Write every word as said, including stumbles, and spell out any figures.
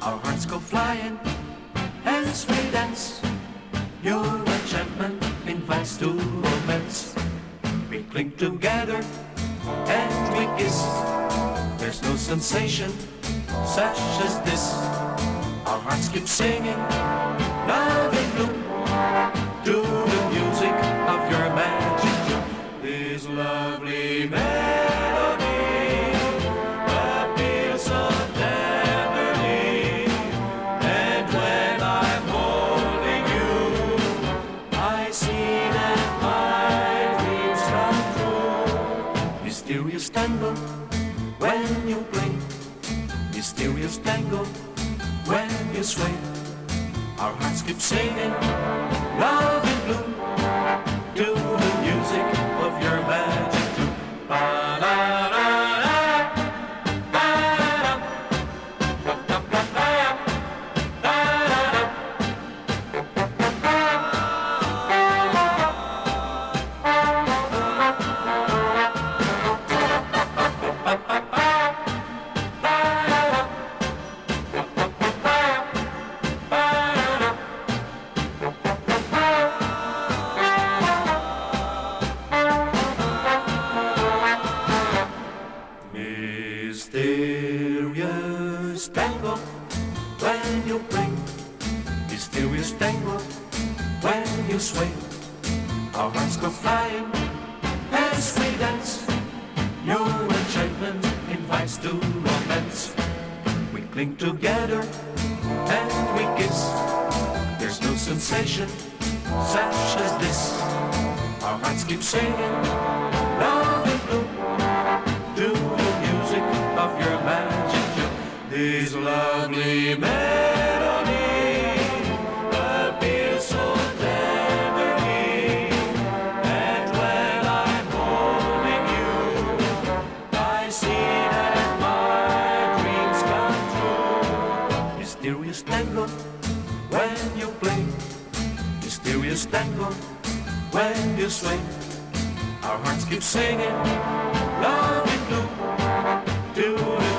Our hearts go flying as we dance. Your enchantment invites to romance. We cling together and we kiss. There's no sensation such as this. Our hearts keep singing, love in bloom, to the music of your magic tune. This lovely melody appeals so tenderly, and when I'm holding you, I see that my dreams come true. Mysterious tango when you play, mysterious tango when you sway. Our hearts keep singing, love in bloom, to the music of your magic tune. Ba-da-da-da, ba-da-da, ba-da-da-da, ba-da-da. Mysterious tango when you play, mysterious tango when you sway. Our hearts go flying as we dance. Your enchantment invites to romance. We cling together and we kiss. There's no sensation such as this. Our hearts keep singing, love in bloom, to the music of your magic tune. This lovely melody appeals so tenderly, and when I'm holding you, I see that my dreams come true. Mysterious tango when you play, mysterious tango when you sway. Our hearts keep singing, love in bloom, to the